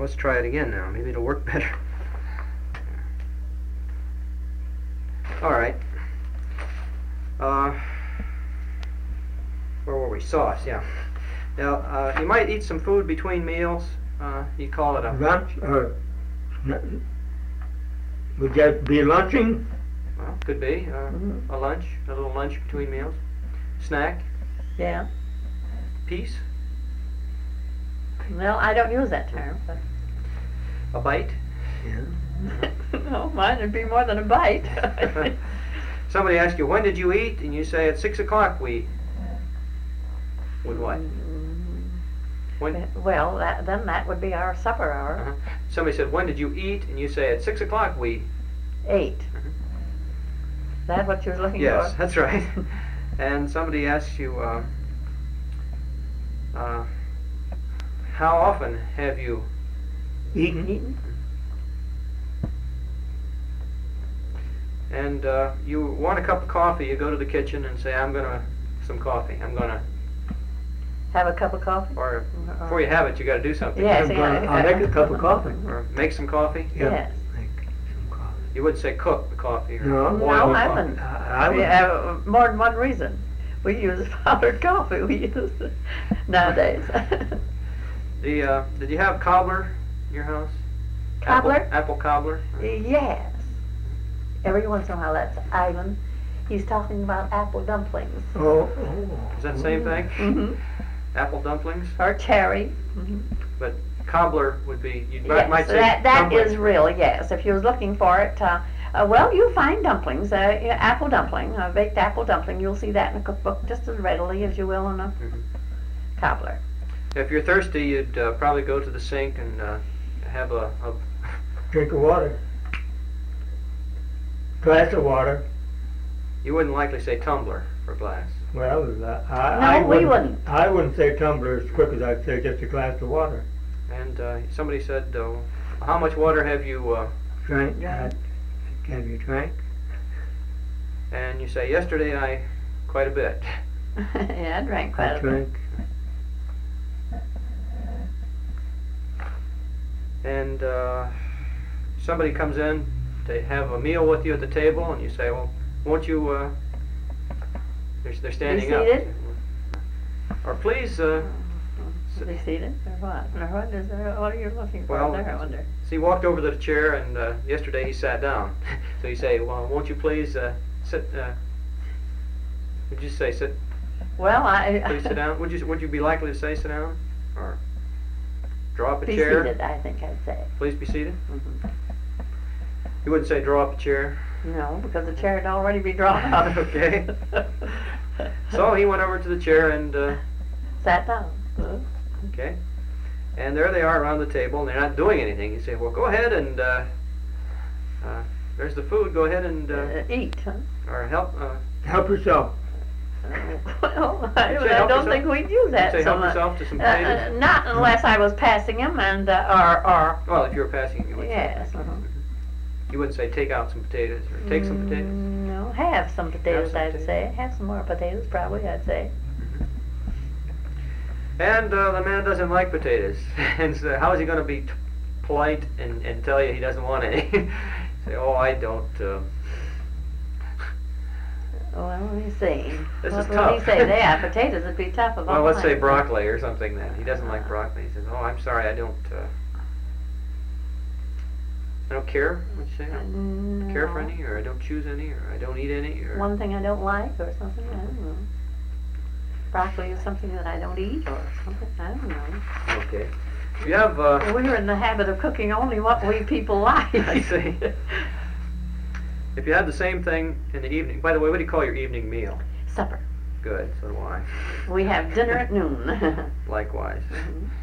let's try it again now. Maybe it'll work better. All right. Where were we? Sauce, yeah. Now, you might eat some food between meals. You call it a lunch, or would that be lunching? Well, could be a lunch, a little lunch between meals. Snack. Yeah. Piece. Well, I don't use that term. But A bite. Yeah. no, mine would be more than a bite. Somebody asks you, when did you eat? And you say, at 6 o'clock we eat. With what? When? Well, then that would be our supper hour. Somebody said, when did you eat? And you say, at 6 o'clock we eat. 8. Is that what you're looking Yes, for? that's right. And somebody asks you, how often have you Eaten? And you want a cup of coffee, you go to the kitchen and say, I'm some coffee. I'm going to, Have a cup of coffee? or before you have it, you got to do something. Yes, I'll make a cup of coffee. Or make some coffee. Yes. Make some coffee. You wouldn't say cook the coffee or No. boil No, the I coffee. wouldn't. I We would. have more than one reason. We use powdered coffee. We use nowadays. Did you have cobbler in your house? Cobbler? Apple cobbler? Yes. Every once in a while, that's Ivan. He's talking about apple dumplings. Oh. Is that the same thing? Mm-hmm. Apple dumplings? Or cherry. Mm-hmm. But cobbler would be, you Yes, might say that dumplings. is real, yes. If you was looking for it, well, you'll find dumplings, apple dumpling, a baked apple dumpling. You'll see that in a cookbook just as readily as you will in a cobbler. If you're thirsty, you'd probably go to the sink and have a Drink of water. Glass of water. you wouldn't likely say tumbler for glass. Well, We wouldn't. I wouldn't say tumbler as quick as I'd say just a glass of water. And somebody said, how much water have you, Drank? Yeah. Have you drank? and you say, yesterday quite a bit. Yeah, I drank quite I a bit. drank. And somebody comes in to have a meal with you at the table, and you say, well, won't you, they're standing up. seated? Or please, Be seated or what? Or what are you looking for well, there, I wonder? so he walked over to the chair, and yesterday he sat down. So you say, well, won't you please sit, would you say sit, Well, please sit down? Would you be likely to say sit down? Or draw up a be chair? seated, I think I'd say. Please be seated? Mhm. You wouldn't say draw up a chair? No, because the chair would already be drawn up. Okay. So he went over to the chair and, Sat down. okay. And there they are around the table, and they're not doing anything. You say, well, go ahead and, there's the food, go ahead and, Eat, huh? or help, Help yourself. Well, I say help don't yourself? think we'd use that say so help much. yourself to some potatoes? Not unless I was passing him and, or well, if you were passing, you would yes. say. You wouldn't say take out some potatoes, or take some potatoes. No, have some potatoes, some I'd potatoes. say. Have some more potatoes, probably, I'd say. And the man doesn't like potatoes. And so how is he going to be polite and tell you he doesn't want any? Say, oh, I don't, Well, let me see. This What is would tough. he say? Yeah, potatoes would be tough. Of well, all let's say kinds. broccoli or something then. He doesn't like broccoli. He says, oh, I'm sorry, I don't care. What'd you say? I don't care for No. any, or I don't choose any, or I don't eat any, or... One thing I don't like or something, I don't know. Broccoli is something that I don't eat or something, I don't know. Okay. If you have, We're in the habit of cooking only what we people like. I see. If you had the same thing in the evening, by the way, what do you call your evening meal? Supper. Good, so do I. We have dinner at noon. Likewise. Mhm.